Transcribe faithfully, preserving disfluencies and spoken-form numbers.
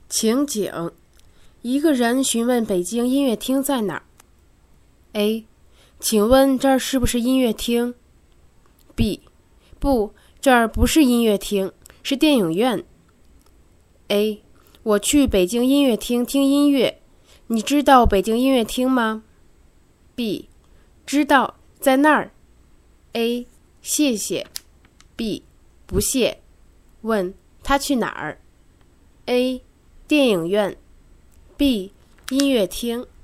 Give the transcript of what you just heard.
情景：一个人询问北京音乐厅在哪儿。A. 请问这儿是不是音乐厅？ B. 不，这儿不是音乐厅，是电影院。A. 我去北京音乐厅听音乐，你知道北京音乐厅吗？ B. 知道，在那儿。 A. 谢谢。 B. 不谢。问他去哪儿？ A. 电影院。 B. 音乐厅。